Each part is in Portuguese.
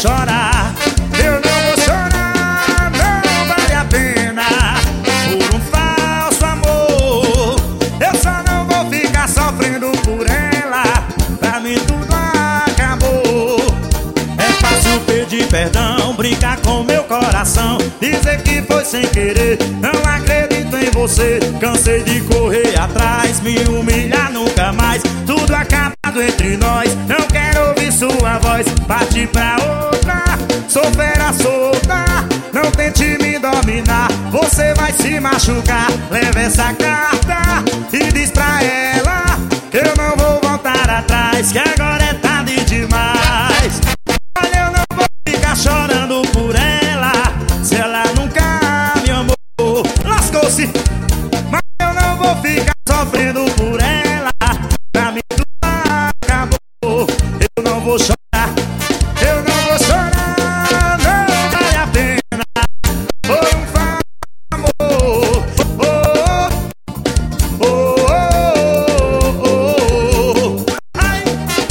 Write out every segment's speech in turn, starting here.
chorar, eu não vou chorar, não vale a pena. Por um falso amor, eu só não vou ficar sofrendo por ela. Pra mim tudo acabou. É fácil pedir perdão, brincar com meu coração, dizer que foi sem querer, não acredito em você. Cansei de correr atrás, me humilhar nunca mais. Tudo acabado entre nós, não quero ouvir sua voz. Parti pra outra, sou fera solta, não tente me dominar, você vai se machucar. Leva essa carta e diz pra ela que eu não vou voltar atrás, que agora é tarde demais. Olha, eu não vou ficar chorando por ela, se ela nunca me amou. Lascou-se, mas eu não vou ficar sofrendo por ela. Pra mim tudo acabou, eu não vou chorar, eu não vou chorar, não vale a pena. Foi um falso amor, oh, oh, oh, oh, oh. Ai.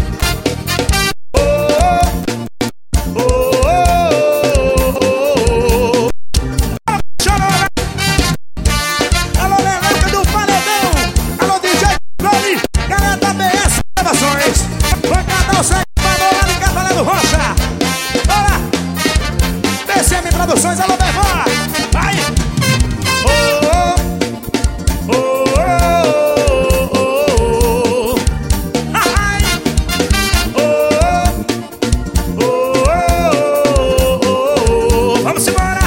Oh, oh, oh, oh. Chorona. Alô, Leleca do Paredão, alô, DJ Brony, galera da BS Gravações, bancada o Sérgio lá de Catalano Rocha. Bora! PCM Produções, alô, Bevó. Vai! Oh, oh, oh, oh, oh, oh. Ai. Oh, oh, oh, oh, oh. Vamos embora!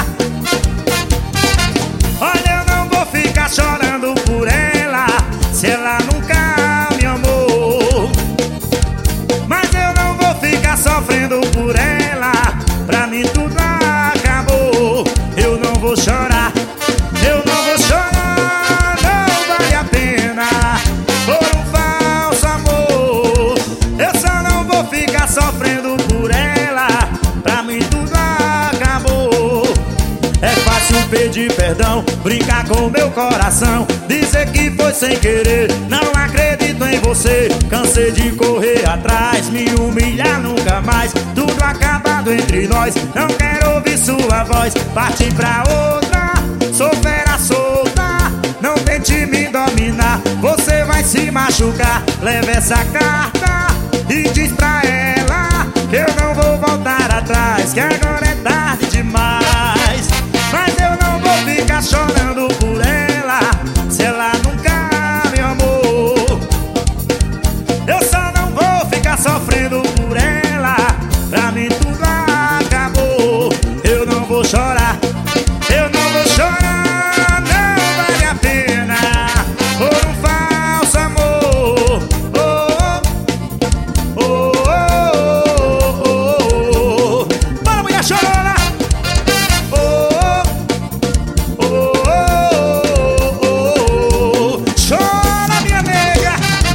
Olha, eu não vou ficar chorando por ela, se ela nunca me amou. Mas eu não vou ficar sofrendo por ela, pra mim tudo acabou. Eu não vou chorar, eu não vou chorar, não vale a pena. Por um falso amor, eu só não vou ficar sofrendo por ela. Pra mim tudo acabou. É fácil pedir perdão, brincar com meu coração, dizer que foi sem querer, não acredito em você. Cansei de correr atrás, me humilhar nunca mais. Tudo acabado entre nós, não quero ouvir sua voz. Parti pra outra, sou fera solta, não tente me dominar, você vai se machucar. Leva essa carta e diz pra ela que eu não vou voltar atrás, que agora é tarde demais. Mas eu não vou ficar chorando por ela, se ela nunca me amou. Eu só não vou ficar sofrendo por ela, pra mim tudo acabou. Eu não vou chorar, eu não vou chorar, não vale a pena. Por um falso amor, oh, oh, oh, oh, oh, oh. Bora, mulher chorona! Oh, oh, oh, oh, oh. Chora, minha nega!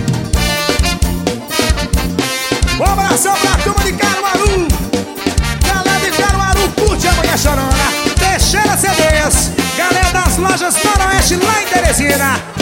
Um abração pra turma de Caruaru, galera de Caruaru, curte a mulher chorona. Teixeira CDs, galera das lojas Noroeste lá em Teresina.